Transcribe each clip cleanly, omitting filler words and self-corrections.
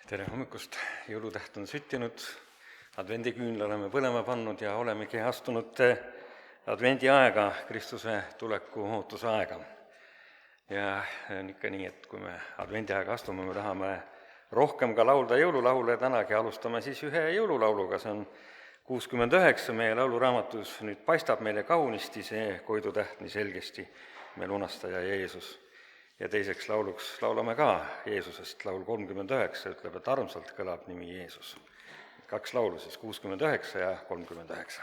Tere hommikust, jõulutäht on süttinud, advendiküünla oleme põlema pannud ja olemegi astunud advendiaega, Kristuse tuleku ootusaega. Ja on ikka nii, et kui me advendiaega astume, me tahame rohkem ka laulda jõululaule, tänagi alustame siis ühe jõululauluga, see on 69 meie lauluraamatus, nüüd paistab meile kaunisti see koidutäht nii selgesti, me lunastaja Jeesus. Ja teiseks lauluks laulame ka Jeesusest, laul 39 ütleb, et armsalt kõlab nimi Jeesus. 2 laulu siis, 69 ja 39.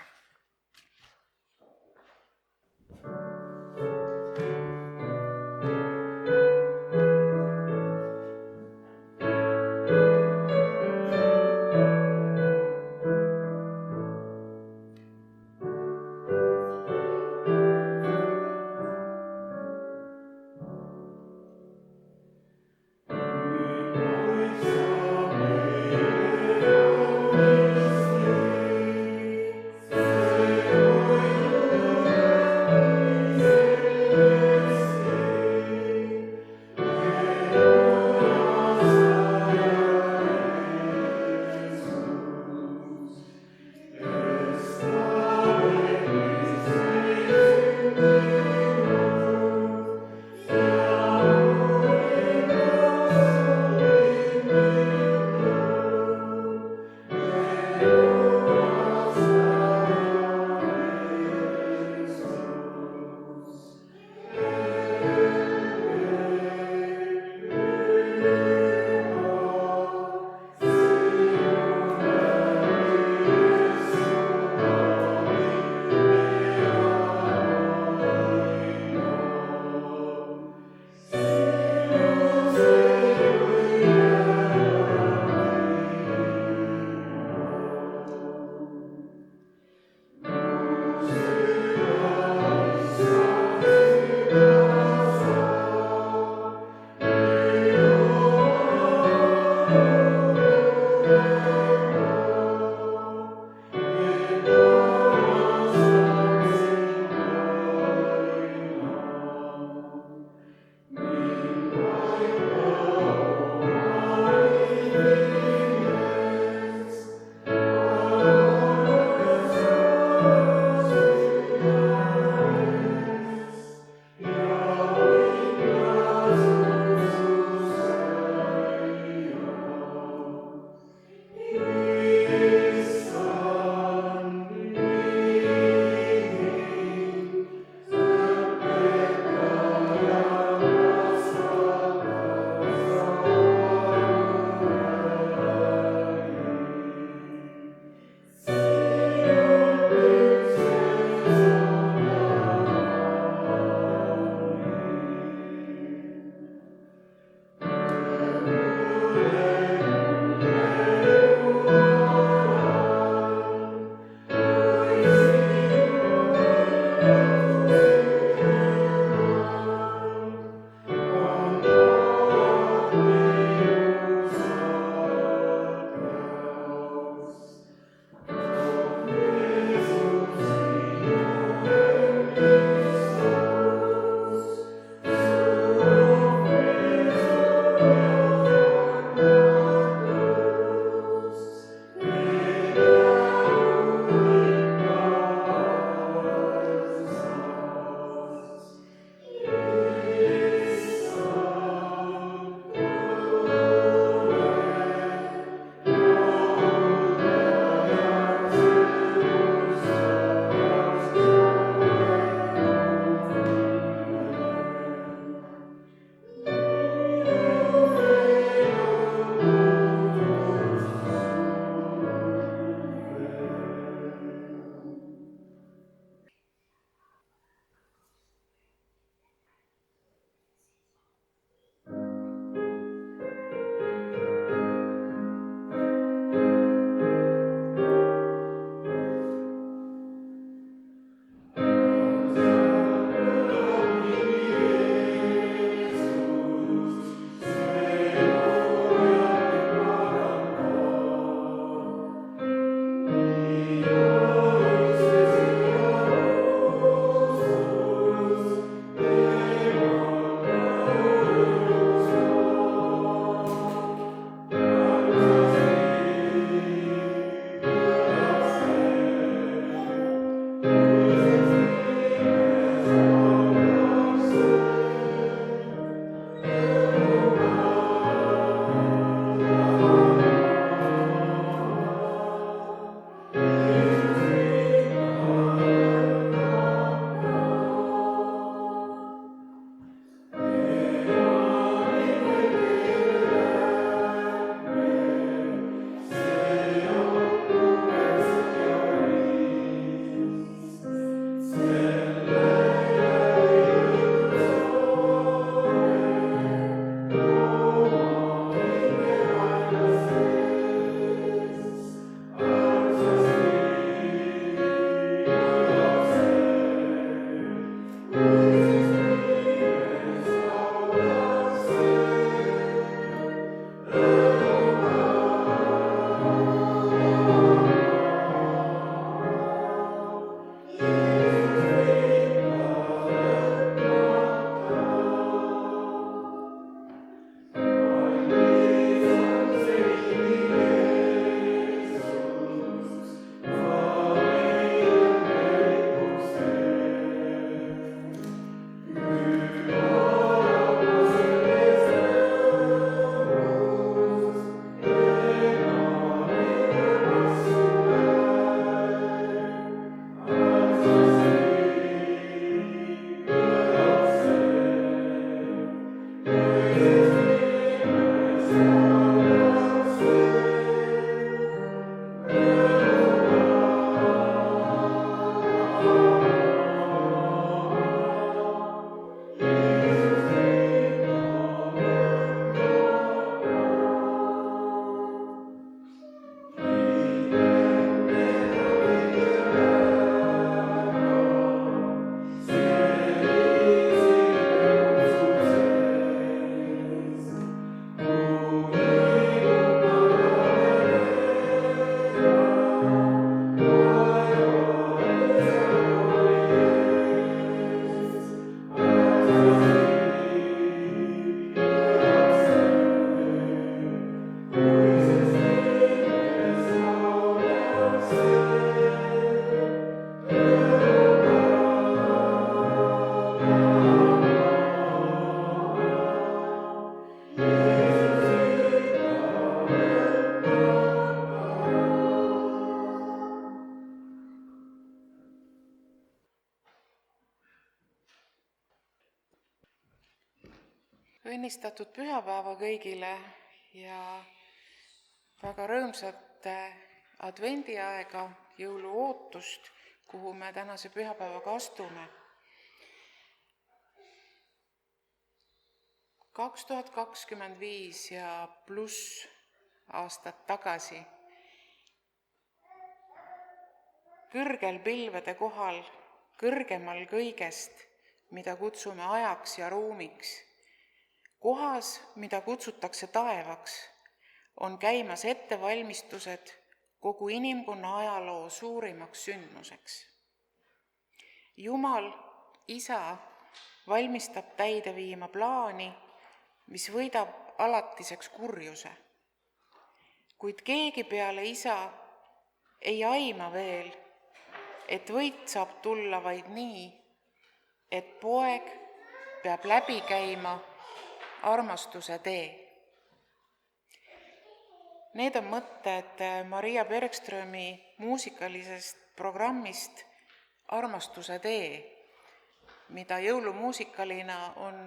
Õnnistatud pühapäeva kõigile ja väga rõõmsat advendiaega, jõuluootust, kuhu me tänase pühapäevaga astume. 2025 ja pluss aastat tagasi kõrgel pilvede kohal, kõrgemal kõigest, mida kutsume ajaks ja ruumiks, kohas, mida kutsutakse taevaks, on käimas ettevalmistused kogu inimkonna ajaloo suurimaks sündmuseks. Jumal, Isa, valmistab täide viima plaani, mis võidab alatiseks kurjuse. Kuid keegi peale Isa ei aima veel, et võit saab tulla vaid nii, et poeg peab läbi käima armastuse tee. Need on mõtted Maria Bergströmi muusikalisest programmist Armastuse tee, mida jõulumuusikalina on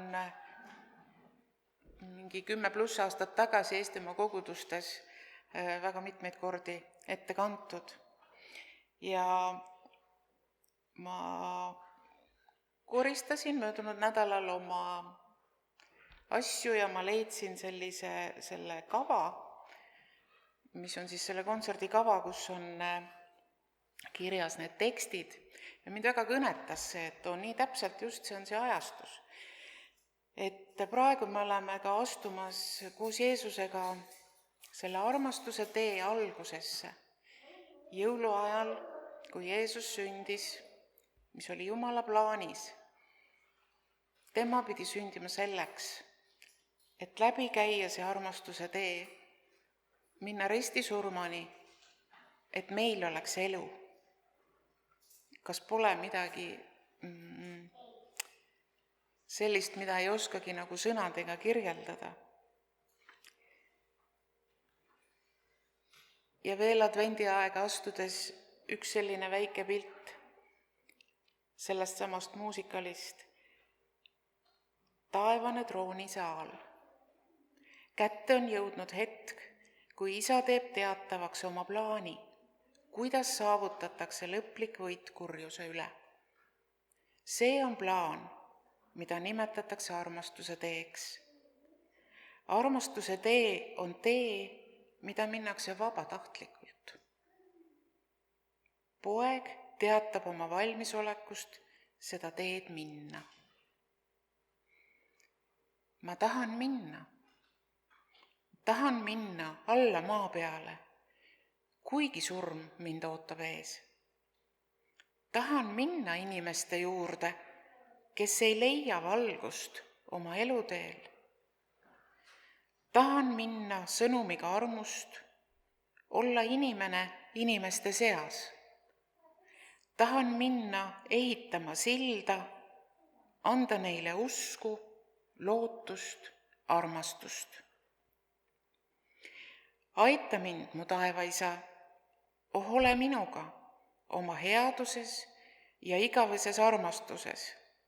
mingi 10+ aastat tagasi Eestimaa kogudustes väga mitmeid kordi ette kantud. Ja ma koristasin möödunud nädalal oma asju ja ma leidsin selle kava, mis on siis selle kontserdi kava, kus on kirjas need tekstid. Ja mind väga kõnetas see, et on nii täpselt just see on see ajastus. Et praegu me oleme ka astumas koos Jeesusega selle armastuse tee algusesse. Jõuluajal, kui Jeesus sündis, mis oli Jumala plaanis, tema pidi sündima selleks, et läbi käia see armastuse tee, minna ristisurmani, et meil oleks elu. Kas pole midagi sellist, mida ei oskagi nagu sõnadega kirjeldada? Ja veel advendiaega astudes üks selline väike pilt sellest samast muusikalist. Taevane troonisaal. Kätte on jõudnud hetk, kui Isa teeb teatavaks oma plaani, kuidas saavutatakse lõplik võit kurjuse üle. See on plaan, mida nimetatakse armastuse teeks. Armastuse tee on tee, mida minnakse vabatahtlikult. Poeg teatab oma valmisolekust seda teed minna. Ma tahan minna alla maa peale, kuigi surm mind ootab ees. Tahan minna inimeste juurde, kes ei leia valgust oma eluteel. Tahan minna sõnumiga armust, olla inimene inimeste seas. Tahan minna ehitama silda, anda neile usku, lootust, armastust. Aita mind, mu taevaisa, ole minuga oma headuses ja igavõses armastuses.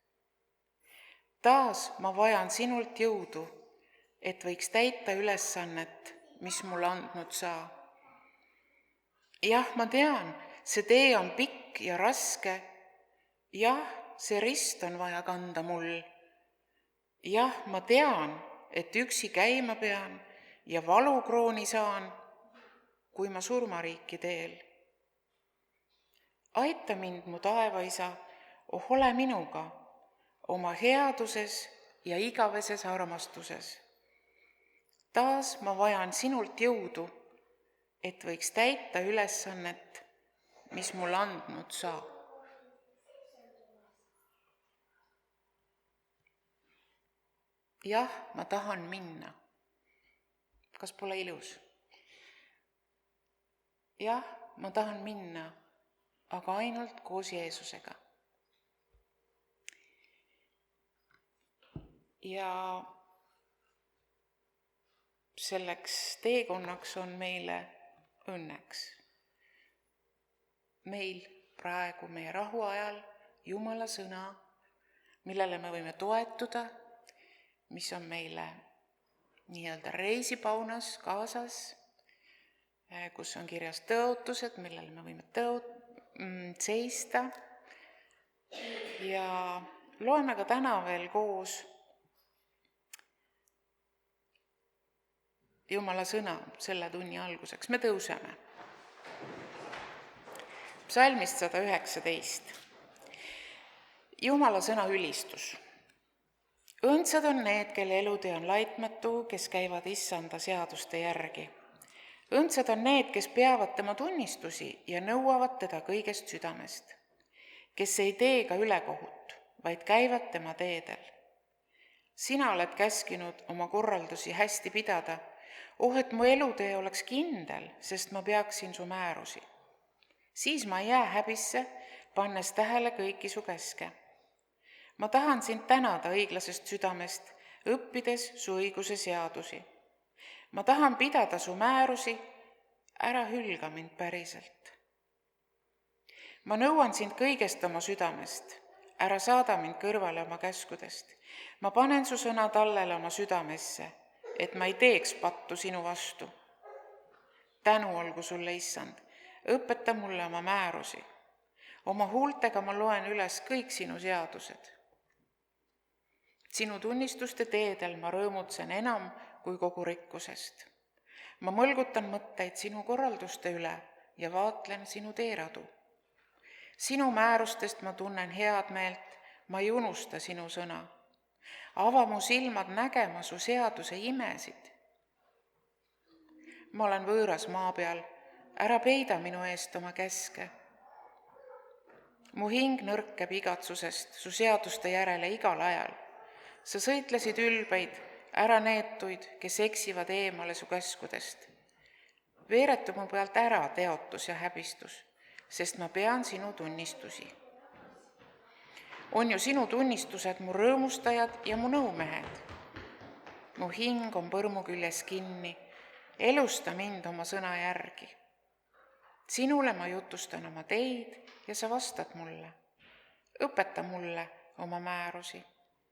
Taas ma vajan sinult jõudu, et võiks täita ülesannet, mis mulle andnud saa. Jah, ma tean, see tee on pikk ja raske. Jah, see rist on vaja kanda mul. Jah, ma tean, et üksi käima pean ja valukrooni saan, kui ma surmariiki teel. Aita mind, mu taevaisa, ole minuga oma headuses ja igaveses armastuses. Taas ma vajan sinult jõudu, et võiks täita ülesannet, mis mul andnud saa. Jah, ma tahan minna. Kas pole ilus? Jah, ma tahan minna, aga ainult koos Jeesusega. Ja selleks teekonnaks on meile õnneks. Meil praegu meie rahuajal Jumala sõna, millele me võime toetuda, mis on meile nii-öelda reisipaunas kaasas, kus on kirjas tõotused, millele me võime seista. Ja loeme ka täna veel koos Jumala sõna selle tunni alguseks. Me tõuseme. Psalmist 119. Jumala sõna ülistus. Õndsad on need, kelle elutee on laitmatu, kes käivad issanda seaduste järgi. Õndsad on need, kes peavad tema tunnistusi ja nõuavad teda kõigest südamest, kes ei tee ka ülekohut, vaid käivad tema teedel. Sina oled käskinud oma korraldusi hästi pidada. Et mu elutee oleks kindel, sest ma peaksin su määrusi. Siis ma ei jää häbisse, pannes tähele kõiki su käske. Ma tahan sind tänada õiglasest südamest, õppides su õiguse seadusi. Ma tahan pidada su määrusi, ära hülga mind päriselt. Ma nõuan sind kõigest oma südamest, ära saada mind kõrvale oma käskudest. Ma panen su sõna tallele oma südamesse, et ma ei teeks pattu sinu vastu. Tänu olgu sulle, issand, õpeta mulle oma määrusi. Oma huultega ma loen üles kõik sinu seadused. Sinu tunnistuste teedel ma rõõmutsen enam kui kogu rikkusest. Ma mõlgutan mõtteid sinu korralduste üle ja vaatlen sinu teeradu. Sinu määrustest ma tunnen head meelt, ma ei unusta sinu sõna. Ava mu silmad nägema su seaduse imesid. Ma olen võõras maa peal, ära peida minu eest oma käske. Mu hing nõrkeb igatsusest su seaduste järele igal ajal. Sa sõitlesid ülbeid, ära neetuid, kes eksivad eemale su käskudest. Veeretu mu pealt ära teotus ja häbistus, sest ma pean sinu tunnistusi. On ju sinu tunnistused mu rõõmustajad ja mu nõumehed. Mu hing on põrmu küljes kinni, elusta mind oma sõna järgi. Sinule ma jutustan oma teid ja sa vastad mulle. Õpeta mulle oma määrusi.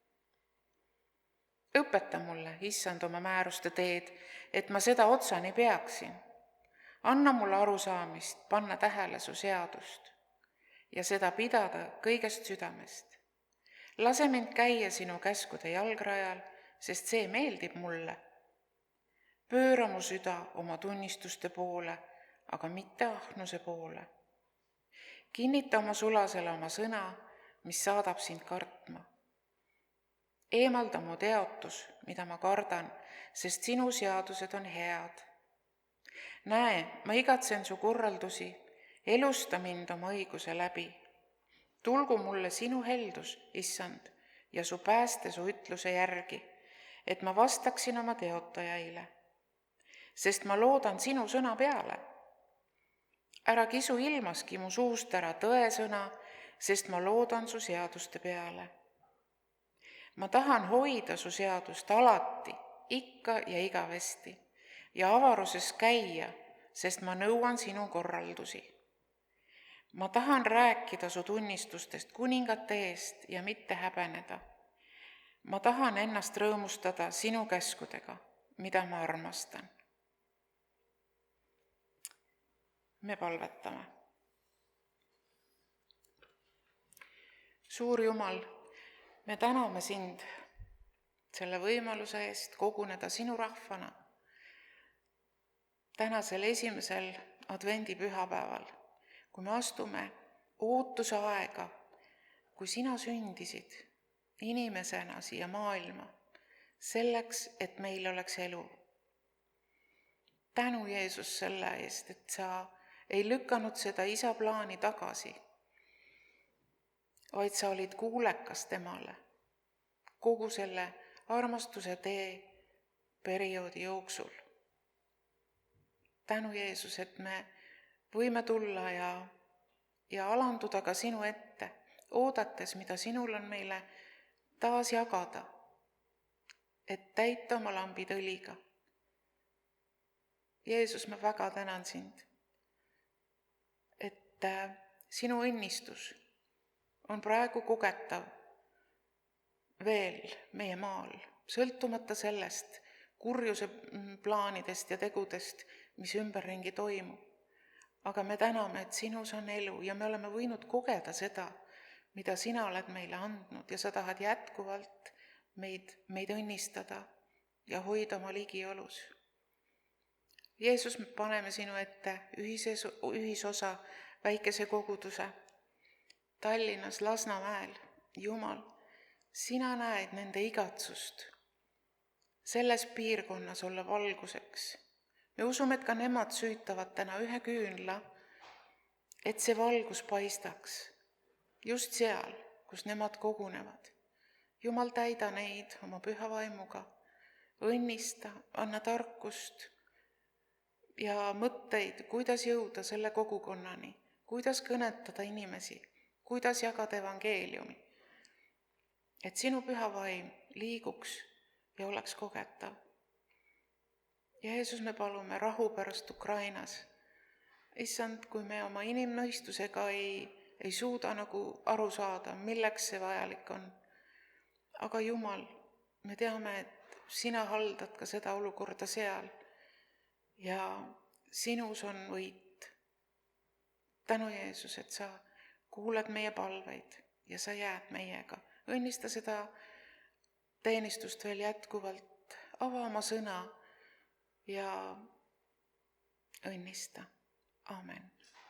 Õpeta mulle, issand, oma määruste teed, et ma seda otsani peaksin. Anna mulle arusaamist, panna tähele su seadust ja seda pidada kõigest südamest. Lase mind käia sinu käskude jalgrajal, sest see meeldib mulle. Pööra mu süda oma tunnistuste poole, aga mitte ahnuse poole. Kinnita oma sulasele oma sõna, mis saadab sind kartma. Eemalda mu teotus, mida ma kardan, sest sinu seadused on head. Näe, ma igatsen su korraldusi, elusta mind oma õiguse läbi. Tulgu mulle sinu heldus, issand, ja su pääste su ütluse järgi, et ma vastaksin oma teotajaile. Sest ma loodan sinu sõna peale. Ära kisu ilmaski mu suust ära tõesõna, sest ma loodan su seaduste peale. Ma tahan hoida su seadust alati, ikka ja igavesti, ja avaruses käia, sest ma nõuan sinu korraldusi. Ma tahan rääkida su tunnistustest kuningate eest ja mitte häbeneda. Ma tahan ennast rõõmustada sinu käskudega, mida ma armastan. Me palvetame. Suur Jumal, me täname sind selle võimaluse eest koguneda sinu rahvana tänasel esimesel advendipühapäeval, kui me astume ootuse aega, kui sina sündisid inimesena siia maailma, selleks, et meil oleks elu. Tänu, Jeesus, selle eest, et sa ei lükanud seda isa plaani tagasi, vaid sa olid kuulekas temale kogu selle armastuse tee perioodi jooksul. Tänu, Jeesus, et me võime tulla ja alanduda ka sinu ette, oodates, mida sinul on meile taas jagada, et täita oma lambid õliga. Jeesus, ma väga tänan sind, et sinu õnnistus on praegu kogetav veel meie maal, sõltumata sellest kurjuse plaanidest ja tegudest, mis ümberringi toimub. Aga me täname, et sinus on elu ja me oleme võinud kogeda seda, mida sina oled meile andnud ja sa tahad jätkuvalt meid õnnistada ja hoida oma ligiolus. Jeesus, me paneme sinu ette ühisosa väikese koguduse Tallinnas, Lasnamäel. Jumal, sina näed nende igatsust selles piirkonnas olla valguseks. Me usume, et ka nemad süütavad täna ühe küünla, et see valgus paistaks just seal, kus nemad kogunevad. Jumal, täida neid oma püha vaimuga, õnnista, anna tarkust ja mõtteid, kuidas jõuda selle kogukonnani, kuidas kõnetada inimesi, kuidas jagada evangeeliumi, et sinu püha vaim liiguks ja oleks kogetav. Ja Jeesus, me palume rahu pärast Ukrainas. Issand, kui me oma inimnõistusega ei suuda nagu aru saada, milleks see vajalik on. Aga Jumal, me teame, et sina haldad ka seda olukorda seal ja sinus on võit. Tänu Jeesus, et sa kuuled meie palveid ja sa jääd meiega. Õnnista seda teenistust veel jätkuvalt, ava oma sõna ja õnnista. Amen.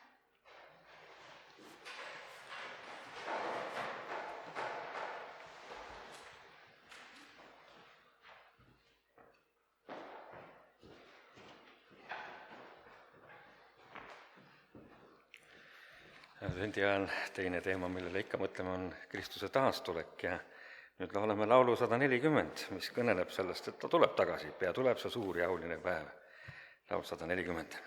Advendi ajal teine teema, millele ikka mõtleme, on Kristuse taastulek ja nüüd laulame laulu 140, mis kõneleb sellest, et ta tuleb tagasi, pea tuleb see suur ja auline päev. Laul 140.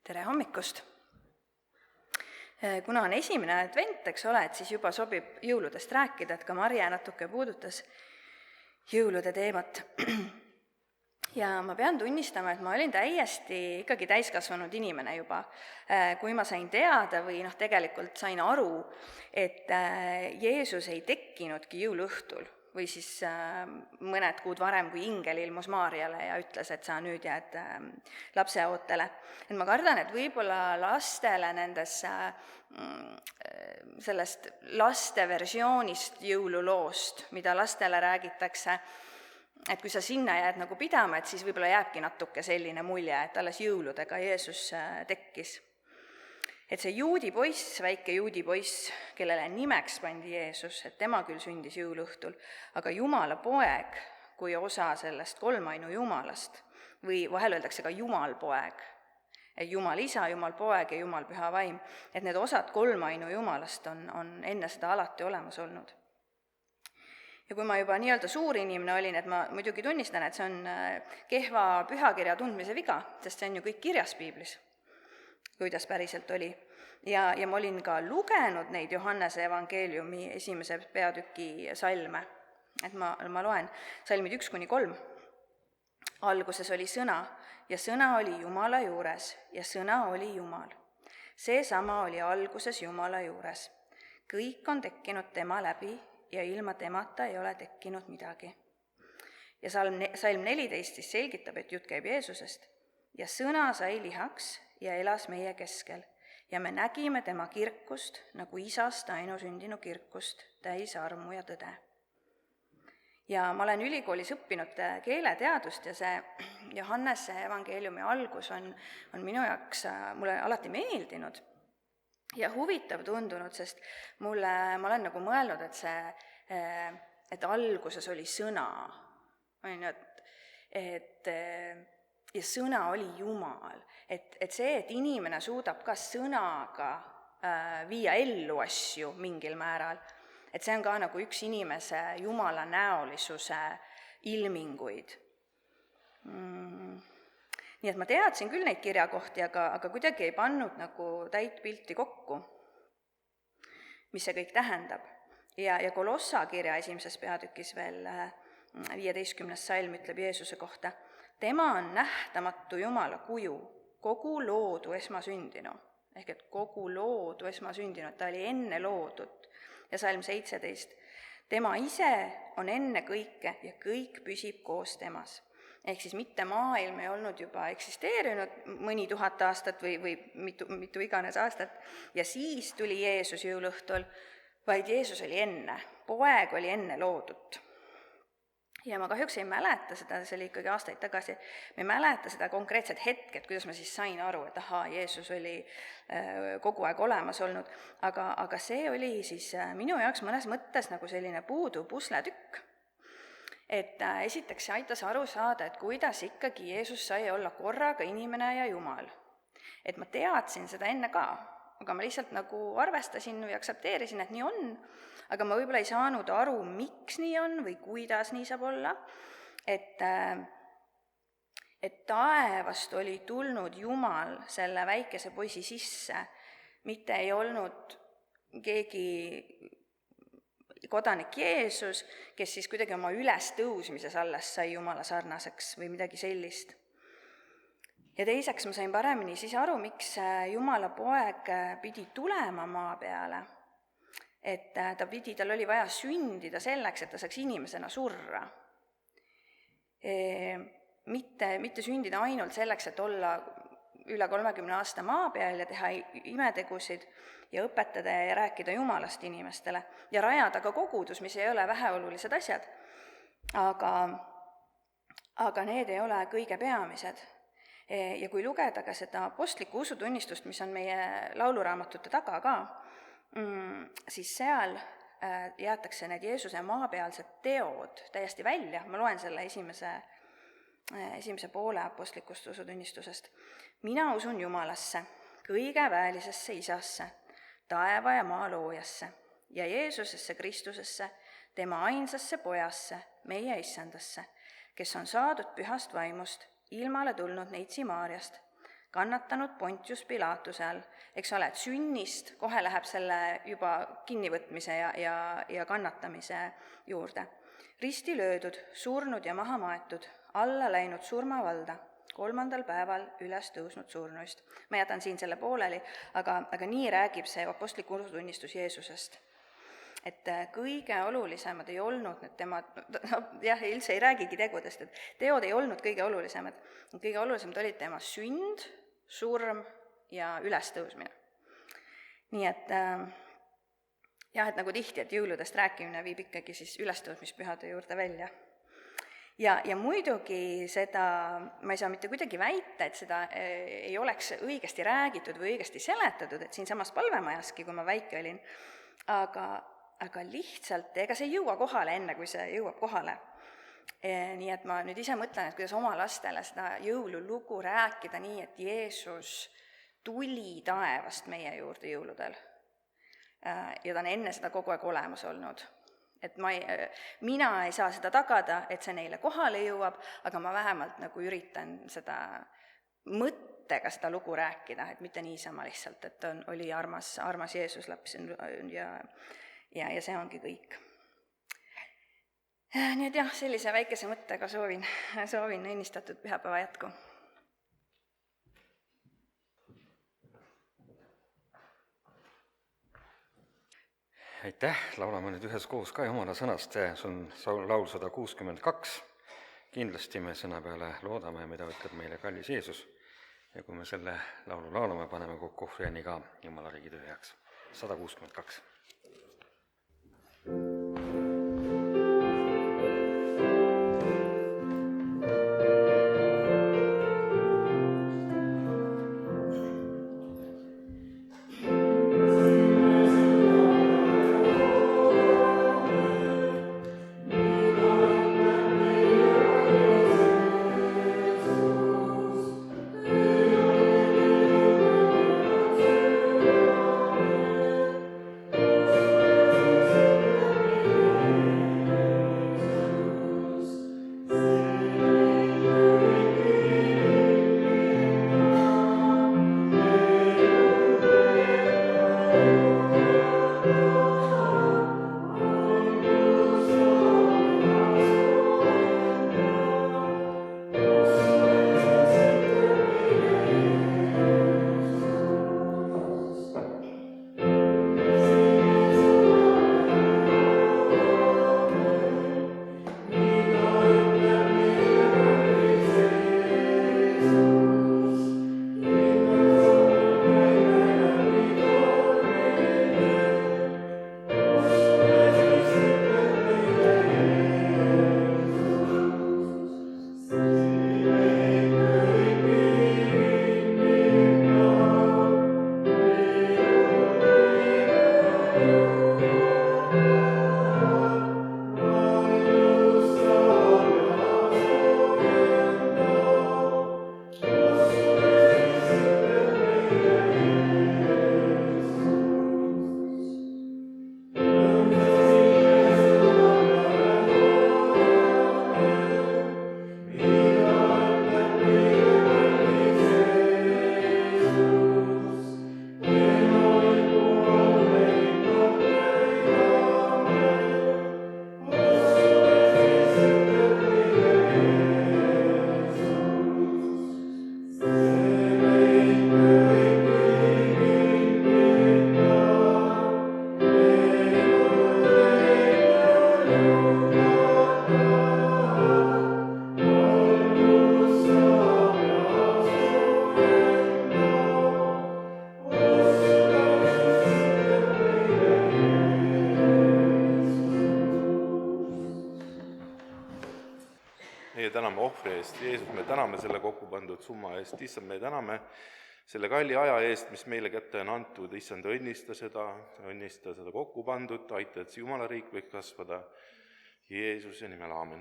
Tere hommikust! Kuna on esimene advent, eks ole, et siis juba sobib jõuludest rääkida, et ka Marje natuke puudutas jõulude teemat. Ja ma pean tunnistama, et ma olin täiesti ikkagi täiskasvanud inimene juba, kui ma sain teada või tegelikult sain aru, et Jeesus ei tekkinudki jõuluõhtul või siis mõned kuud varem, kui ingel ilmus Maarjale ja ütles, et sa nüüd jääd lapseootele. Et ma kardan, et võib-olla lastele nendes sellest laste versioonist jõululoost, mida lastele räägitakse, et kui sa sinna jääd nagu pidama, et siis võib-olla jääbki natuke selline mulje, et alles jõuludega Jeesus tekkis. Et see juudi poiss, väike juudi poiss, kellele nimeks pandi Jeesus, et tema küll sündis jõuluõhtul, aga Jumala poeg kui osa sellest kolmainu Jumalast, või vahel öeldakse ka Jumalpoeg, Jumal isa, Jumal poeg ja Jumal püha vaim, et need osad kolmainu Jumalast on enne seda alati olemas olnud. Ja kui ma juba nii-öelda suur inimene olin, et ma muidugi tunnistan, et see on kehva pühakirja tundmise viga, sest see on ju kõik kirjas piiblis, kuidas päriselt oli. Ja ma olin ka lugenud neid Johannese evangeeliumi 1. peatüki salme. Et ma loen salmid 1-3. Alguses oli sõna ja sõna oli Jumala juures ja sõna oli Jumal. Seesama oli alguses Jumala juures. Kõik on tekkinud tema läbi ja ilma temata ei ole tekkinud midagi. Ja salm 14 siis selgitab, et jutt käib Jeesusest. Ja sõna sai lihaks ja elas meie keskel ja me nägime tema kirkust nagu isast ainusündinu kirkust, täis armu ja tõde. Ja ma olen ülikoolis õppinud keeleteadust ja see Johannese evangeeliumi algus on minu jaoks mulle alati meeldinud ja huvitav tundunud, sest ma olen nagu mõelnud, et alguses oli sõna, ja sõna oli Jumal, et see, et inimene suudab ka sõnaga viia ellu asju mingil määral, et see on ka nagu üks inimese Jumala näolisuse ilminguid. Nii et ma teadsin küll neid kirjakohti, aga kuidagi ei pannud nagu täit pilti kokku, mis see kõik tähendab. Ja Kolossa kirja 1. peatükis veel 15. salm ütleb Jeesuse kohta, tema on nähtamatu Jumala kuju, kogu loodu esmasündinu. Ehk et kogu loodu esmasündinu, ta oli enne loodut. Ja salm 17, tema ise on enne kõike ja kõik püsib koos temas. Ehk siis mitte maailm ei olnud juba eksisteerinud mõni 1000 aastat või mitu iganes aastat, ja siis tuli Jeesus jõuluõhtul, vaid Jeesus oli enne, poeg oli enne loodut. Ja ma kahjuks ei mäleta seda, see oli ikkagi aastaid tagasi, ma ei mäleta seda konkreetset hetket, kuidas ma siis sain aru, et Jeesus oli kogu aeg olemas olnud, aga see oli siis minu jaoks mõnes mõttes nagu selline puudu pusletükk. Et esiteks aitas aru saada, et kuidas ikkagi Jeesus sai olla korraga inimene ja Jumal. Et ma teadsin seda enne ka, aga ma lihtsalt nagu arvestasin või aktsepteerisin, et nii on, aga ma võib-olla ei saanud aru, miks nii on või kuidas nii saab olla, et taevast oli tulnud Jumal selle väikese poisi sisse, mitte ei olnud keegi kodanik Jeesus, kes siis kuidagi oma ülestõusmises alles sai Jumala sarnaseks või midagi sellist. Ja teiseks ma sain paremini siis aru, miks Jumala poeg pidi tulema maa peale, et tal oli vaja sündida selleks, et ta saaks inimesena surra. Mitte sündida ainult selleks, et olla üle 30 aasta maa peal ja teha imetegusid ja õpetada ja rääkida Jumalast inimestele ja rajada ka kogudus, mis ei ole väheolulised asjad, aga need ei ole kõige peamised. Ja kui lugeda ka seda apostlikku usutunnistust, mis on meie lauluraamatute taga ka, siis seal jäetakse need Jeesuse maapealsed teod täiesti välja. Ma loen selle esimese poole apostlikust usutunnistusest. Mina usun Jumalasse, kõige väelisesse Isasse, taeva ja maa loojasse ja Jeesusesse Kristusesse, tema ainsasse pojasse, meie issandasse, kes on saadud pühast vaimust, ilmale tulnud neitsi Maarjast, kannatanud Pontius Pilatuse all, eks ole, et sünnist kohe läheb selle juba kinnivõtmise ja kannatamise juurde. Risti löödud, surnud ja maha maetud, alla läinud surmavalda, 3. päeval üles tõusnud surnuist. Ma jätan siin selle pooleli, aga nii räägib see apostlik usutunnistus Jeesusest. Et kõige olulisemad ei olnud need tema, üldse ei räägigi tegudest, et teod ei olnud kõige olulisemad. Kõige olulisemad olid tema sünd, surm ja ülestõusmine. Nii et et nagu tihti, et jõuludest rääkimine viib ikkagi siis ülestõusmispühade juurde välja. Ja muidugi seda, ma ei saa mitte kuidagi väita, et seda ei oleks õigesti räägitud või õigesti seletatud, et siinsamas palvemajaski, kui ma väike olin, aga lihtsalt, ega see ei jõua kohale enne, kui see jõuab kohale. Nii et ma nüüd ise mõtlen, et kuidas oma lastele seda jõululugu rääkida nii, et Jeesus tuli taevast meie juurde jõuludel. Ja ta on enne seda kogu aeg olemas olnud. Et mina ei saa seda tagada, et see neile kohale jõuab, aga ma vähemalt nagu üritan seda mõttega seda lugu rääkida, et mitte niisama lihtsalt, et oli armas Jeesus laps ja see ongi kõik. Nii et jah, sellise väikese mõttega soovin õnnistatud pühapäeva jätku. Aitäh, laulame nüüd üheskoos ka Jumala sõnast, see on laul 162. Kindlasti me sõna peale loodame, mida ütleb meile kallis Jeesus. Ja kui me selle laulu laulame, paneme kokku ohvriani ka Jumala riigi töö heaks. 162. täname ohvri eest, Jeesus, me täname selle kokku pandud summa eest, issand, me täname selle kalli aja eest, mis meile kätte on antud, issand, õnnista seda kokku pandud, aita, et see Jumala riik võiks kasvada Jeesuse nimel, aamen.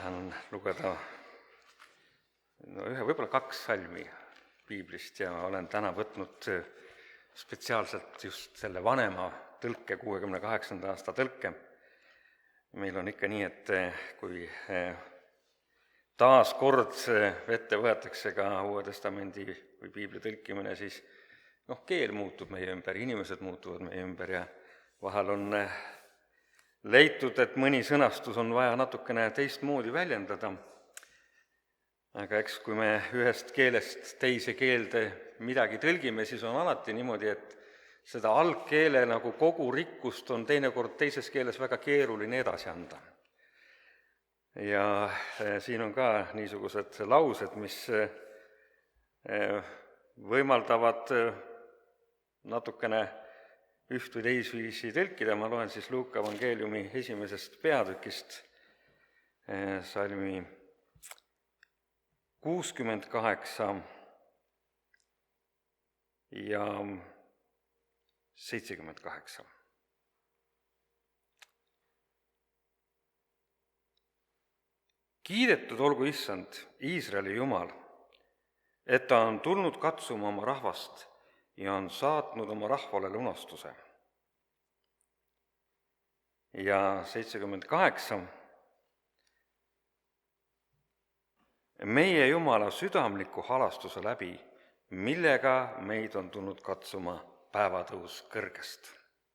tahan lugeda võib-olla 2 salmi piiblist ja olen täna võtnud spetsiaalselt just selle vanema tõlke, 68. aasta tõlke. Meil on ikka nii, et kui taas kord ette võetakse ka Uue Testamendi või piibli tõlkimine, siis keel muutub meie ümber, inimesed muutuvad meie ümber ja vahel on leitud, et mõni sõnastus on vaja natukene teistmoodi väljendada. Aga eks kui me ühest keelest teise keelde midagi tõlgime, siis on alati niimoodi, et seda algkeele nagu kogu rikkust on teinekord teises keeles väga keeruline edasi anda. Ja siin on ka niisugused laused, mis võimaldavad natukene üht või teisviisi tõlkida. Ma loen siis Luuka evangeeliumi 1. peatükist salmi 68 ja 78. Kiidetud olgu Issand, Iisraeli Jumal, et ta on tulnud katsuma oma rahvast ja on saatnud oma rahvale lunastuse. Ja 78. Meie Jumala südamliku halastuse läbi, millega meid on tulnud katsuma päevatõus kõrgest.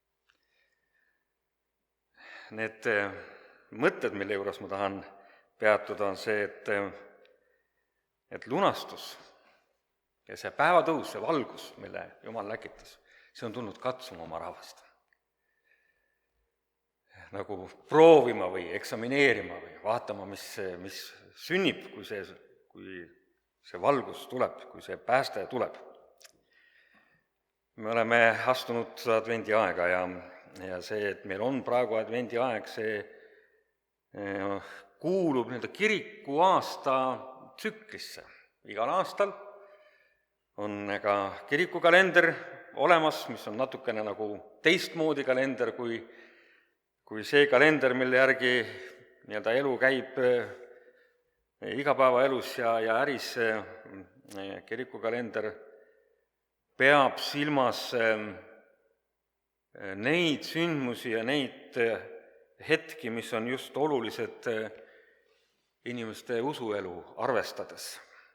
Need mõtted, mille juures ma tahan peatuda, on see, et lunastus ja see päevatõus, see valgus, mille Jumal läkitas, see on tulnud katsuma oma rahvast. Nagu proovima või eksamineerima või vaatama, mis sünnib, kui see valgus tuleb, kui see pääste tuleb. Me oleme astunud advendi aega ja see, et meil on praegu advendi aeg, see kuulub kiriku aasta tsüklisse. Igal aastal on ka kirikukalender olemas, mis on natukene nagu teistmoodi kalender kui see kalender, mille järgi elu käib igapäevaelus ja äris. Kirikukalender peab silmas neid sündmusi ja neid hetki, mis on just olulised inimeste usuelu arvestades.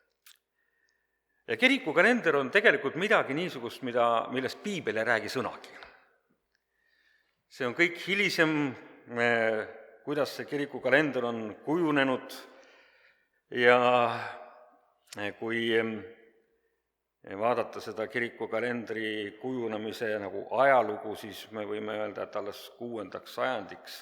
Ja kirikukalender on tegelikult midagi niisugust, millest piibel ei räägi sõnagi. See on kõik hilisem, kuidas see kirikukalender on kujunenud ja kui vaadata seda kirikukalendri kujunemise nagu ajalugu, siis me võime öelda, et alles 6. sajandiks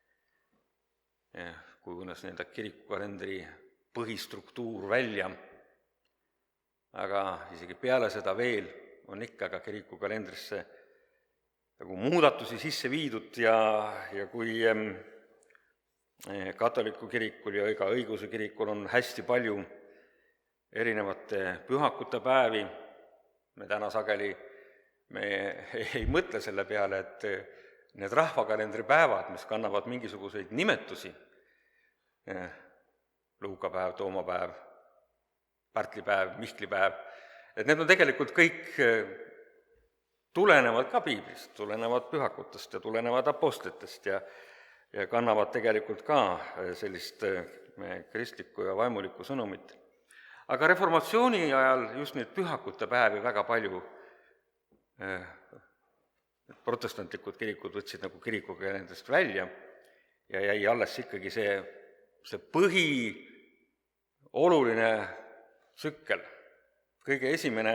kujunes kirikukalendri põhistruktuur välja. Aga isegi peale seda veel on ikka ka kirikukalendrisse nagu muudatusi sisse viidud ja kui katoliku kirikul ja ka õigeusu kirikul on hästi palju erinevate pühakute päevi, me täna sageli ei mõtle selle peale, et need rahvakalendri päevad, mis kannavad mingisuguseid nimetusi, luukapäev, toomapäev, pärtlipäev, mihklipäev, et need on tegelikult kõik tulenevad ka piiblist, tulenevad pühakutest ja tulenevad apostlitest ja kannavad tegelikult ka sellist kristlikku ja vaimulikku sõnumit. Aga reformatsiooni ajal just neid pühakute päevi väga palju protestantlikud kirikud võtsid nagu kirikukalendrist välja ja jäi alles ikkagi see oluline tsükkel, kõige esimene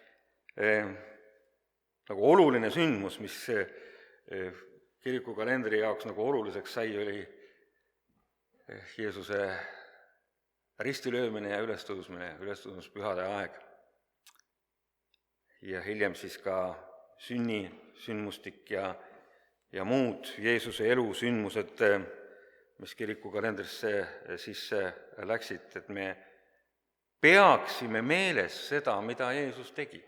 nagu oluline sündmus, mis kirikukalendri jaoks nagu oluliseks sai, oli Jeesuse ristilöömine ja ülestõusmispühade aeg. Ja hiljem siis ka sündmustik ja muud Jeesuse elu sündmused, mis kirikukalendrisse sisse läksid, et me peaksime meeles seda, mida Jeesus tegi.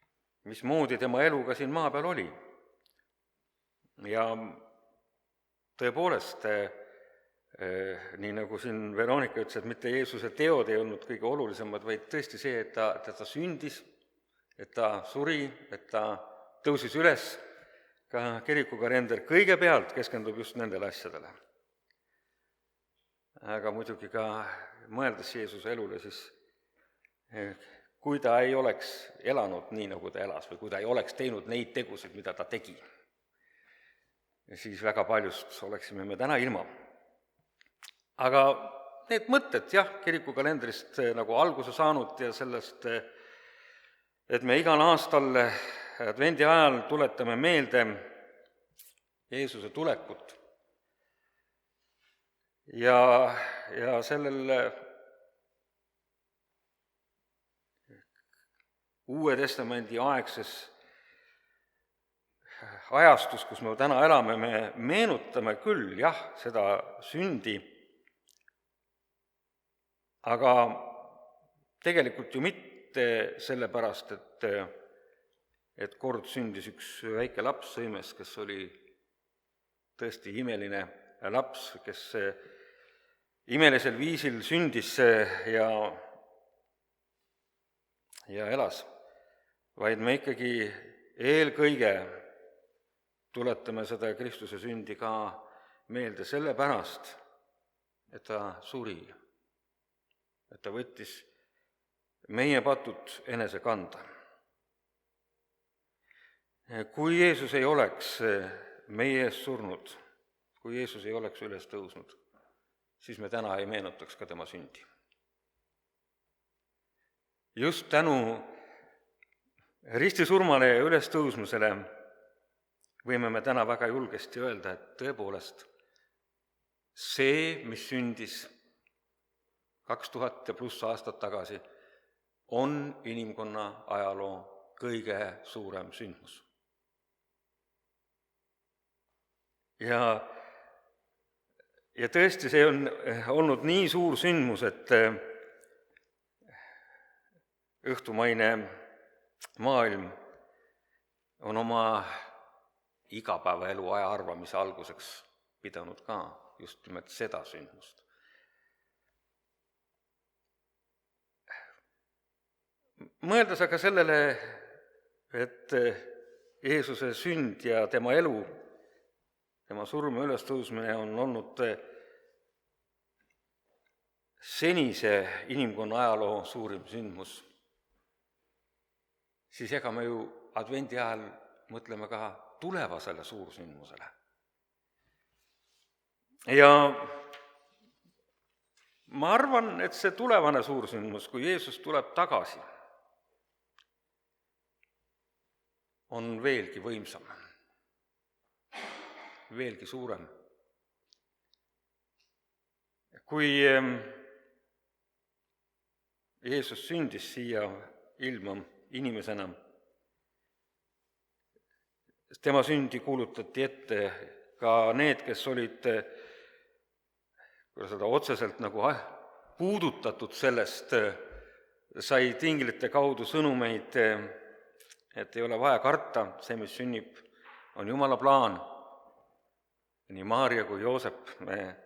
Mismoodi tema elu ka siin maa peal oli. Ja tõepoolest, nii nagu siin Veronika ütles, et mitte Jeesuse teod ei olnud kõige olulisemad, vaid tõesti see, et ta sündis, et ta suri, et ta tõusis üles, ka kirikukalender kõigepealt keskendub just nendele asjadele. Aga muidugi ka mõeldes Jeesuse elule, siis kui ta ei oleks elanud nii, nagu ta elas, või kui ta ei oleks teinud neid tegusid, mida ta tegi, siis väga paljust oleksime me täna ilma. Aga need mõtted, jah, kirikukalendrist nagu alguse saanud ja sellest, et me igal aastal advendi ajal tuletame meelde Jeesuse tulekut ja sellel Uue Testamendi aegses ajastus, kus me täna elame, me meenutame küll, jah, seda sündi, aga tegelikult ju mitte sellepärast, et kord sündis üks väike laps sõimes, kes oli tõesti imeline laps, kes imelisel viisil sündis ja elas, vaid me ikkagi eelkõige tuletame seda Kristuse sündi ka meelde sellepärast, et ta suri, et ta võttis meie patud enese kanda. Kui Jeesus ei oleks meie ees surnud, kui Jeesus ei oleks üles tõusnud, siis me täna ei meenutaks ka tema sündi. Just tänu ristisurmale ja ülestõusmisele võime me täna väga julgesti öelda, et tõepoolest see, mis sündis 2000 ja pluss aastat tagasi, on inimkonna ajaloo kõige suurem sündmus. Ja tõesti, see on olnud nii suur sündmus, et õhtumaine maailm on oma igapäevaelu aja arvamise alguseks pidanud ka just nimelt seda sündmust. Mõeldes aga sellele, et Jeesuse sünd ja tema elu, tema surm ja ülestõusmine on olnud senise inimkonna ajaloo suurim sündmus, siis ega me ju advendi ajal mõtleme ka tulevasele suursündmusele. Ja ma arvan, et see tulevane suursündmus, kui Jeesus tuleb tagasi, on veelgi võimsam, veelgi suurem. Kui Jeesus sündis siia ilma inimesena, tema sündi kuulutati ette ka need, kes olid seda otseselt nagu puudutatud sellest, said inglite kaudu sõnumeid, et ei ole vaja karta, see, mis sünnib, on Jumala plaan. Nii Maarja kui Joosep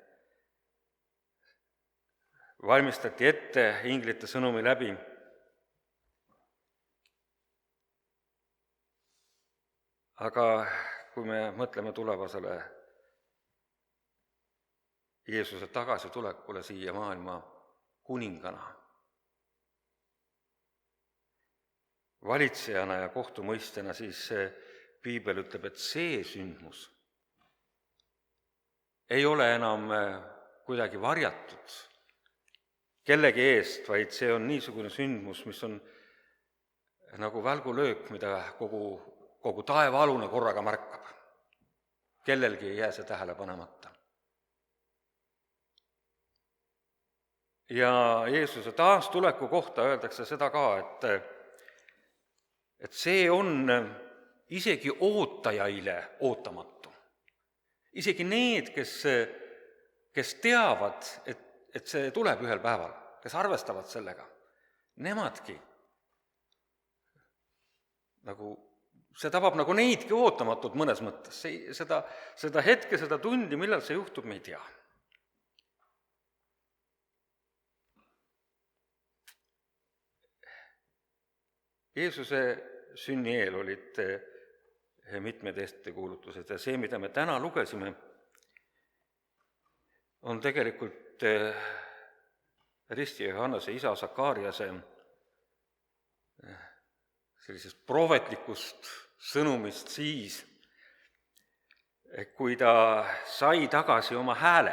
valmistati ette inglite sõnumi läbi. Aga kui me mõtleme tulevasele Jeesuse tagasitulekule siia maailma kuningana, valitsejana ja kohtumõistjana, siis Piibel ütleb, et see sündmus ei ole enam kuidagi varjatud kellegi eest, vaid see on niisugune sündmus, mis on nagu välgulöök, mida kogu taevaalune korraga märkab. Kellelgi ei jää see tähele panemata. Ja Jeesuse taastuleku kohta öeldakse seda ka, et see on isegi ootajaile ootamatu. Isegi need, kes teavad, et see tuleb ühel päeval, kes arvestavad sellega, nemadki nagu see tabab nagu neidki ootamatult mõnes mõttes, seda hetke, seda tundi, millal see juhtub, me ei tea. Jeesuse sünni eel olid mitmed ettekulutused ja see, mida me täna lugesime, on tegelikult Risti ja Johannese isa Sakariase sellisest prohvetlikust sõnumist siis, kui ta sai tagasi oma hääle.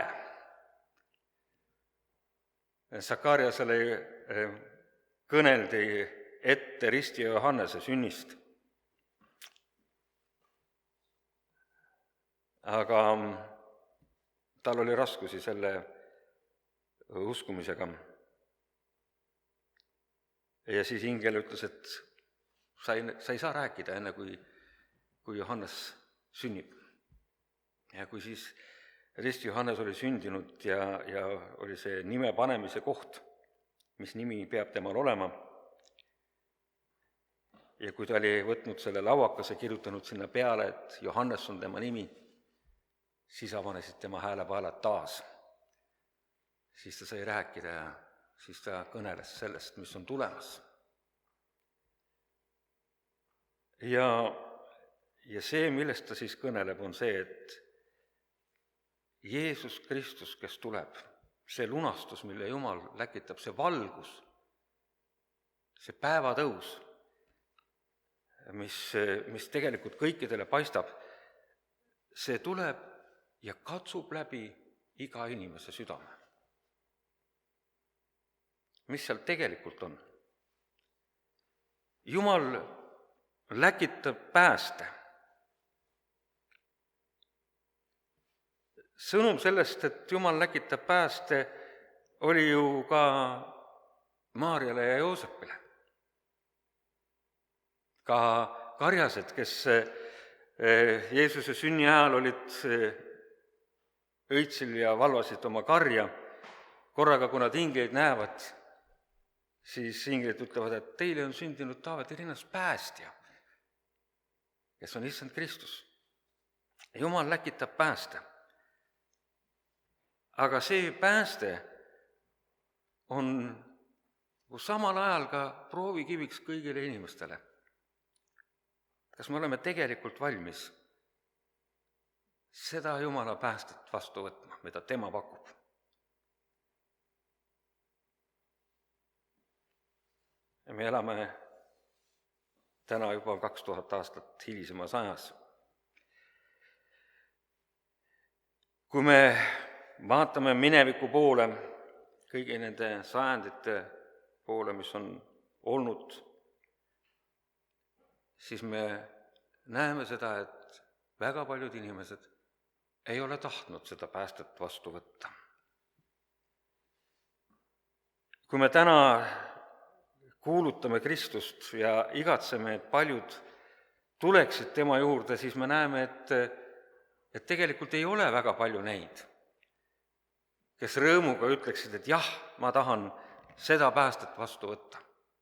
Sakariasele kõneldi ette Risti ja Johannese sünnist. Aga tal oli raskusi selle uskumisega. Ja siis ingel ütles, et sa ei saa rääkida enne, kui Johannes sünnib. Ja kui siis Risti Johannes oli sündinud ja oli see nime panemise koht, mis nimi peab temal olema, ja kui ta oli võtnud selle lauakese, kirjutanud sinna peale, et Johannes on tema nimi, siis avanesid tema häälepaelad taas. Siis ta sai rääkida ja siis ta kõneles sellest, mis on tulemas. Ja see, millest ta siis kõneleb, on see, et Jeesus Kristus, kes tuleb, see lunastus, mille Jumal läkitab, see valgus, see päevatõus, mis tegelikult kõikidele paistab, see tuleb ja katsub läbi iga inimese südame. Mis seal tegelikult on? Jumal läkitab pääste. Sõnum sellest, et Jumal läkitab pääste, oli ju ka Maarjale ja Joosepile. Ka karjased, kes Jeesuse sünni ajal olid õitsil ja valvasid oma karja, korraga, kui nad ingleid näevad, siis inglid ütlevad, et teile on sündinud Taaveti linnas päästja, kes on issand Kristus. Jumal läkitab pääste. Aga see pääste on samal ajal ka proovikiviks kõigile inimestele. Kas me oleme tegelikult valmis seda Jumala päästet vastu võtma, mida tema pakub? Ja me elame täna juba 2000 aastat hilisemas ajas. Kui me vaatame mineviku poole, kõigi nende sajandite poole, mis on olnud, siis me näeme seda, et väga paljud inimesed ei ole tahtnud seda päästet vastu võtta. Kui me täna kuulutame Kristust ja igatseme, et paljud tuleksid tema juurde, siis me näeme, et tegelikult ei ole väga palju neid, kes rõõmuga ütleksid, et jah, ma tahan seda päästet vastu võtta.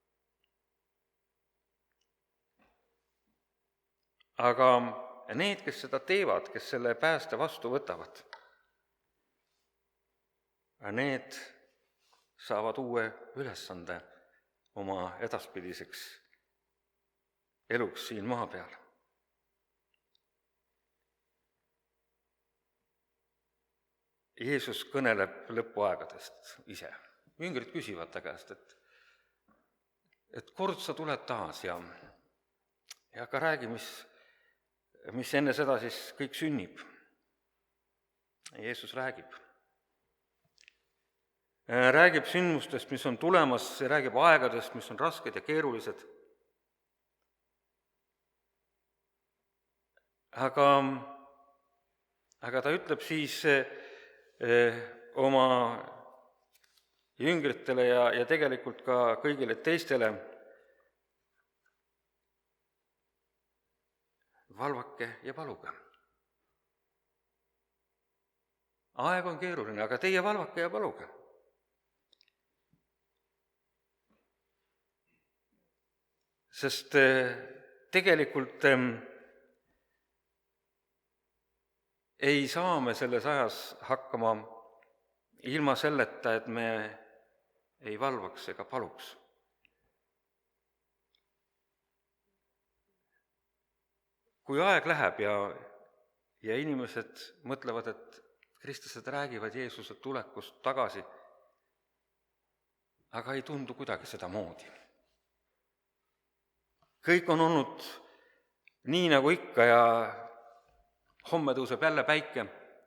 Aga need, kes seda teevad, kes selle pääste vastu võtavad, need saavad uue ülesande oma edaspidiseks eluks siin maa peal. Jeesus kõneleb lõpuaegadest ise. Jüngrid küsivad ta käest, et kord sa tuled taas ja ka räägi, mis enne seda siis kõik sünnib. Jeesus räägib. Räägib sündmustest, mis on tulemas, räägib aegadest, mis on rasked ja keerulised. Aga ta ütleb siis oma jüngritele ja tegelikult ka kõigile teistele, valvake ja paluge. Aeg on keeruline, aga teie valvake ja paluge. Sest tegelikult ei saa me selles ajas hakkama ilma selleta, et me ei valvaks ega paluks. Kui aeg läheb ja inimesed mõtlevad, et kristlased räägivad Jeesuse tulekust tagasi, aga ei tundu kuidagi sedamoodi. Kõik on olnud nii nagu ikka ja homme tõuseb jälle päike.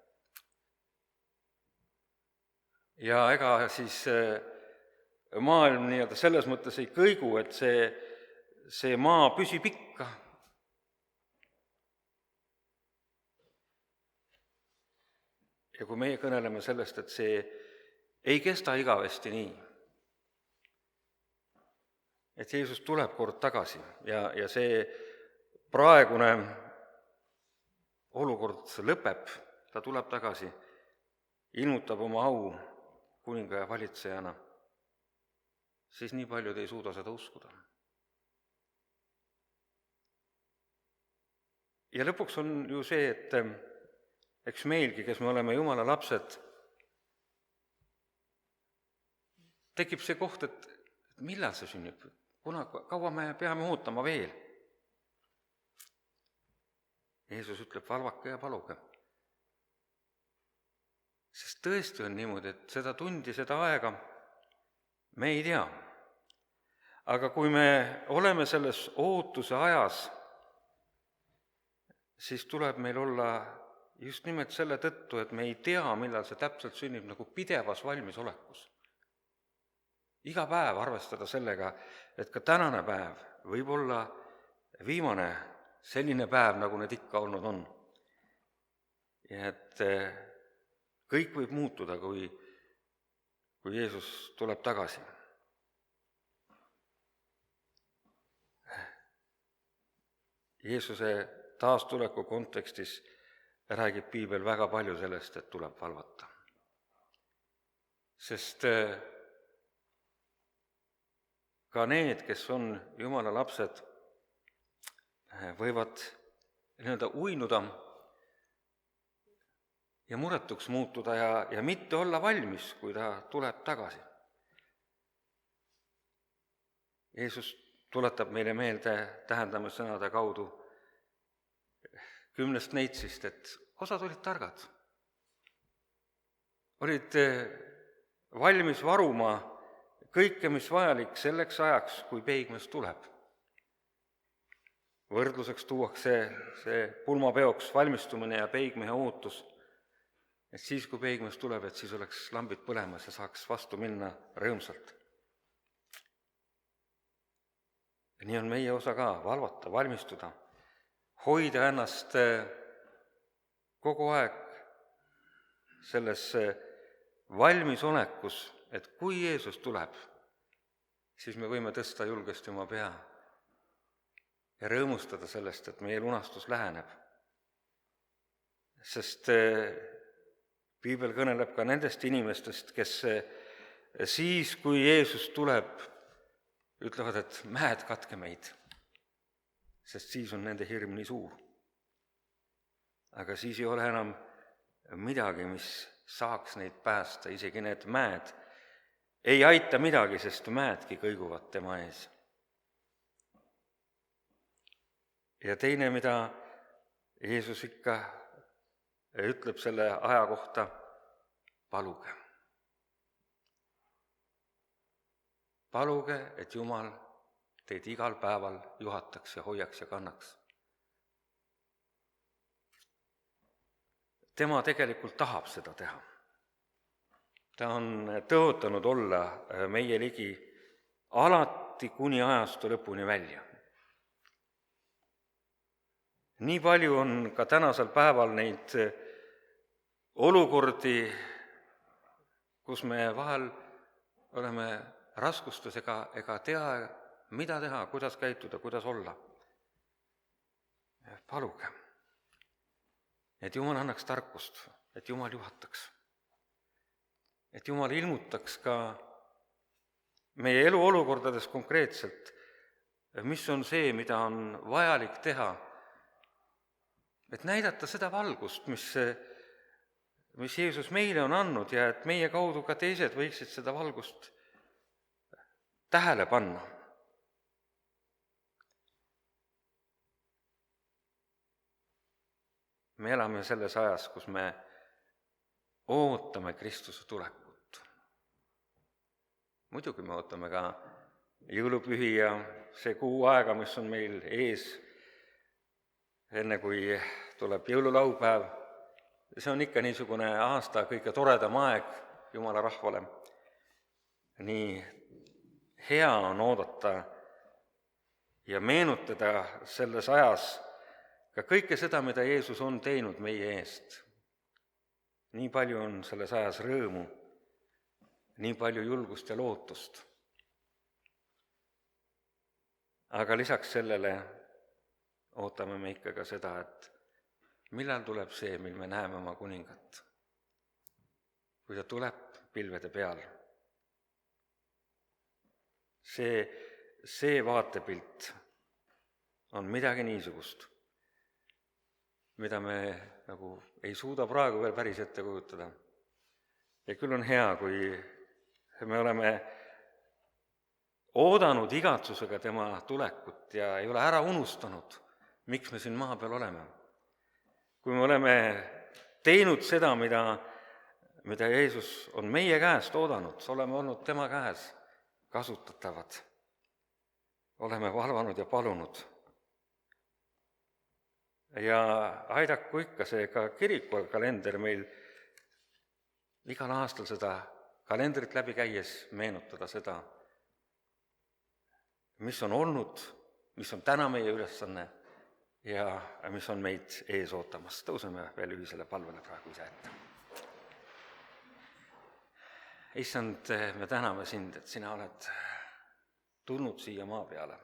Ja ega siis maailm nii-öelda selles mõttes ei kõigu, et see maa püsib ikka. Ja kui meie kõneleme sellest, et see ei kesta igavesti nii, et Jeesus tuleb kord tagasi ja see praegune olukord lõpeb, ta tuleb tagasi, ilmutab oma au kuninga ja valitsejana, siis nii paljud ei suuda seda uskuda. Ja lõpuks on ju see, et eks meilgi, kes me oleme Jumala lapsed, tekib see koht, et millal see sünnib, kaua me peame ootama veel. Jeesus ütleb, valvake ja paluge. Sest tõesti on niimoodi, et seda tundi, seda aega me ei tea. Aga kui me oleme selles ootuse ajas, siis tuleb meil olla just nimelt selle tõttu, et me ei tea, millal see täpselt sünnib, nagu pidevas valmisolekus. Iga päev arvestada sellega, et ka tänane päev võib olla viimane selline päev, nagu need ikka olnud on. Ja et kõik võib muutuda, kui Jeesus tuleb tagasi. Jeesuse taastuleku kontekstis räägib piibel väga palju sellest, et tuleb valvata. Sest ka need, kes on Jumala lapsed, võivad nii-öelda uinuda ja muretuks muutuda ja mitte olla valmis, kui ta tuleb tagasi. Jeesus tuletab meile meelde tähendamissõnade kaudu 10 neitsist, et osad olid targad, olid valmis varuma kõike, mis vajalik selleks ajaks, kui peigmees tuleb. Võrdluseks tuuakse see pulmapeoks valmistumine ja peigmehe ootus, et siis, kui peigmees tuleb, et siis oleks lambid põlemas ja saaks vastu minna rõõmsalt. Ja nii on meie osa ka, valvata, valmistuda, hoida ennast kogu aeg selles valmisolekus, et kui Jeesus tuleb, siis me võime tõsta julgesti oma pea ja rõõmustada sellest, et meie lunastus läheneb. Sest piibel kõneleb ka nendest inimestest, kes siis, kui Jeesus tuleb, ütlevad, et mäed katke meid, sest siis on nende hirm nii suur. Aga siis ei ole enam midagi, mis saaks neid päästa, isegi need mäed ei aita midagi, sest mäedki kõiguvad tema ees. Ja teine, mida Jeesus ikka ütleb selle aja kohta, paluge. Paluge, et Jumal teid igal päeval juhataks ja hoiaks ja kannaks. Tema tegelikult tahab seda teha. Ta on tõotanud olla meie ligi alati kuni ajastu lõpuni välja. Nii palju on ka tänasel päeval neid olukordi, kus me vahel oleme raskustes ega tea, mida teha, kuidas käituda, kuidas olla. Paluge, et Jumal annaks tarkust, et Jumal juhataks. Et Jumal ilmutaks ka meie eluolukordades konkreetselt mis on see, mida on vajalik teha, et näidata seda valgust, mis Jeesus meile on andnud ja et meie kaudu ka teised võiksid seda valgust tähele panna. Me elame selles ajas, kus me ootame Kristuse tulekut. Muidugi me ootame ka jõulupühi ja see kuu aega, mis on meil ees, enne kui tuleb jõululaupäev. See on ikka niisugune aasta kõige toredam aeg Jumala rahvale. Nii hea on oodata ja meenutada selles ajas ka kõike seda, mida Jeesus on teinud meie eest. Nii palju on selles ajas rõõmu, nii palju julgust ja lootust. Aga lisaks sellele ootame me ikka ka seda, et millal tuleb see, mil me näeme oma kuningat, kui ta tuleb pilvede peal. See vaatepilt on midagi niisugust, mida me nagu ei suuda praegu veel päris ette kujutada. Ja küll on hea, kui me oleme oodanud igatsusega tema tulekut ja ei ole ära unustanud, miks me siin maa peal oleme. Kui me oleme teinud seda, mida Jeesus on meie käest oodanud, oleme olnud tema käes kasutatavad, oleme valvanud ja palunud. Ja aidaku ikka see ka kirikukalender meil igal aastal seda kalendrit läbi käies meenutada seda, mis on olnud, mis on täna meie ülesanne ja mis on meid ees ootamas. Tõuseme veel ühisele palvele praegu ise ette. Issand, me täname sind, et sina oled tulnud siia maa peale.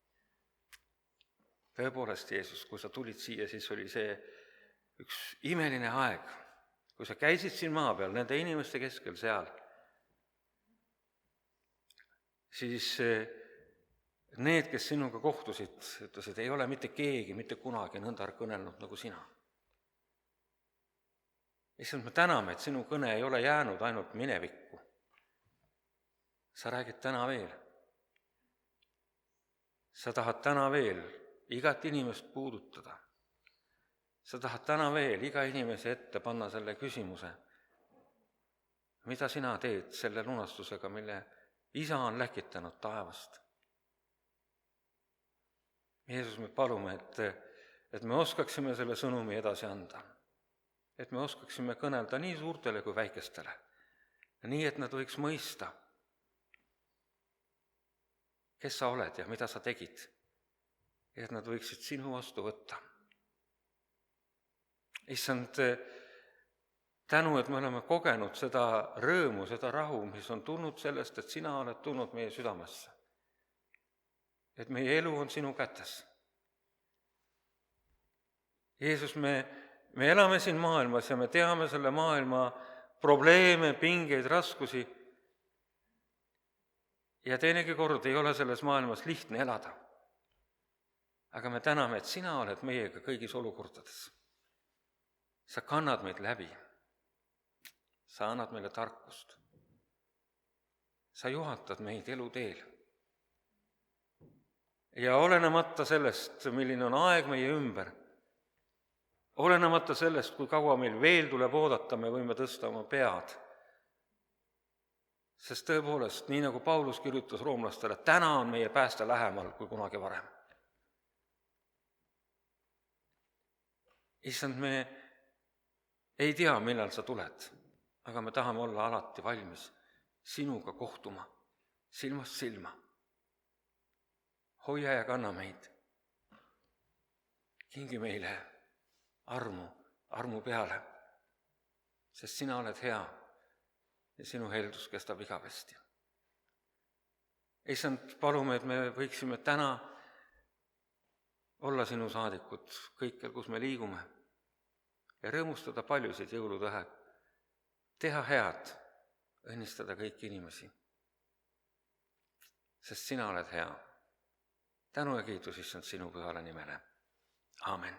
Tõepoolest, Jeesus, kui sa tulid siia, siis oli see üks imeline aeg, kui sa käisid siin maa peal nende inimeste keskel seal, siis need, kes sinuga kohtusid, ütlesid, ei ole mitte keegi, mitte kunagi nõnda kõnelnud nagu sina. Issand, me täname, et sinu kõne ei ole jäänud ainult minevikku. Sa räägid täna veel. Sa tahad täna veel igat inimest puudutada. Sa tahad täna veel iga inimese ette panna selle küsimuse, mida sina teed selle lunastusega, mille Isa on läkitanud taevast. Jeesus, me palume, et me oskaksime selle sõnumi edasi anda, et me oskaksime kõnelda nii suurtele kui väikestele, nii et nad võiks mõista, kes sa oled ja mida sa tegid, et nad võiksid sinu vastu võtta. Issand, tänu, et me oleme kogenud seda rõõmu, seda rahu, mis on tulnud sellest, et sina oled tulnud meie südamesse. Et meie elu on sinu kätes. Jeesus, me elame siin maailmas ja me teame selle maailma probleeme, pingeid, raskusi. Ja teinegi kord ei ole selles maailmas lihtne elada. Aga me täname, et sina oled meiega kõigis olukordades. Sa kannad meid läbi. Sa annad meile tarkust. Sa juhatad meid eluteel. Ja olenemata sellest, milline on aeg meie ümber, olenemata sellest, kui kaua meil veel tuleb oodata, me võime tõsta oma pead. Sest tõepoolest, nii nagu Paulus kirjutas roomlastele, täna on meie pääste lähemal kui kunagi varem. Issand, me ei tea, millal sa tuled, aga me tahame olla alati valmis sinuga kohtuma, silmast silma. Hoia ja kanna meid. Kingi meile armu peale, sest sina oled hea ja sinu heldus kestab igavesti. Issand, palume, et me võiksime täna olla sinu saadikud kõikjal, kus me liigume ja rõõmustada paljusid jõulutähe, teha head, õnnistada kõiki inimesi, sest sina oled hea tänu ja kiitus, issand, sinu pühale nimele. Aamen.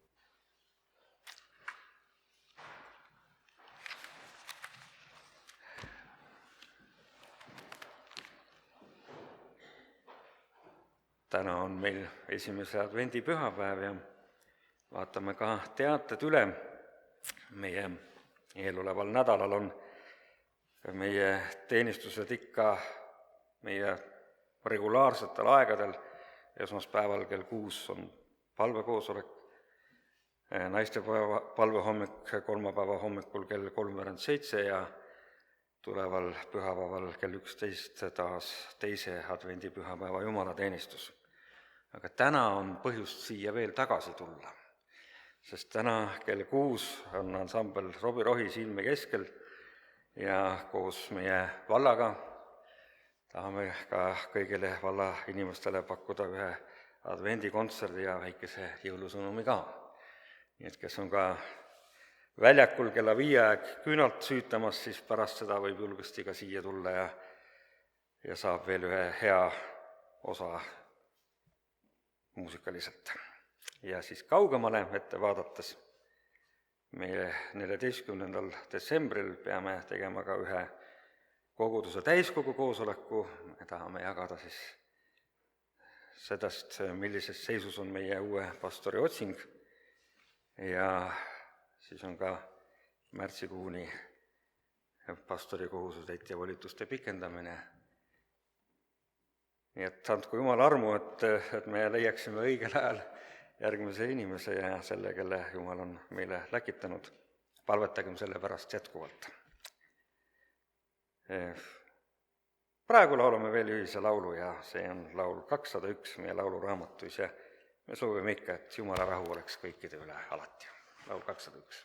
Täna on meil esimese advendi pühapäev ja vaatame ka teated üle. Meie eeloleval nädalal on meie teenistused ikka meie regulaarsetel aegadel. Esmaspäeval kell 6 on palvekoosolek, naistepäeva palvehommik kolmapäeva hommikul kell 6:30 ja tuleval pühapäeval kell 11 taas teise advendi pühapäeva jumalateenistus. Aga täna on põhjust siia veel tagasi tulla, sest täna kell 6 on ansambel Robi Rohi silme keskel ja koos meie vallaga tahame ka kõigile valla inimestele pakkuda ühe advendikontserdi ja väikese jõulusõnumi ka. Nii et kes on ka väljakul kella 5 aeg küünalt süütamas, siis pärast seda võib julgesti ka siia tulla ja saab veel ühe hea osa muusikaliselt. Ja siis kaugemale ette vaadates, meie 14. detsembril peame tegema ka ühe koguduse täiskogu koosoleku. Me tahame jagada siis sellest, millises seisus on meie uue pastori otsing ja siis on ka märtsikuuni pastori kohusetäitja volituste pikendamine. Nii et andku Jumal armu, et me leiaksime õigel ajal järgmise inimese ja selle, kelle Jumal on meile läkitanud. Palvetagem selle pärast jätkuvalt. Praegu laulame veel ühise laulu ja see on laul 201 meie lauluraamatus ja me soovime ikka, et Jumala rahu oleks kõikide üle alati. Laul 201.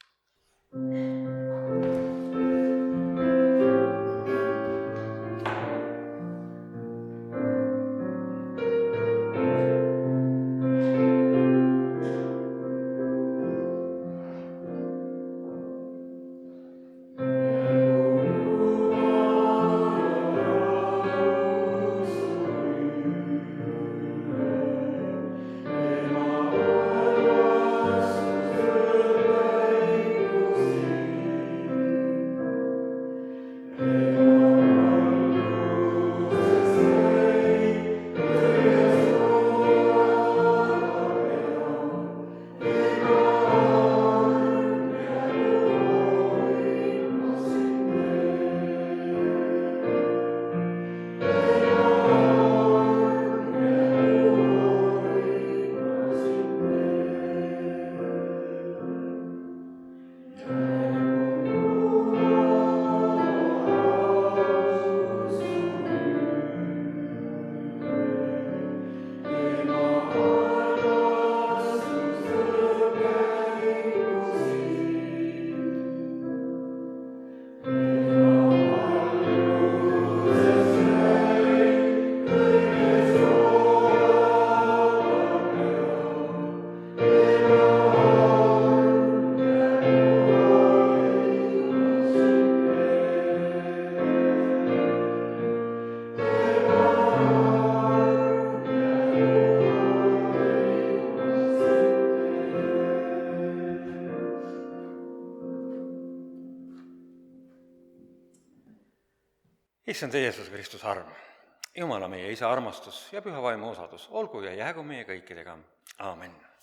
Issand Jeesus Kristus arm, Jumala meie Isa armastus ja püha vaimu osadus olgu ja jäägu meie kõikidega. Aamen.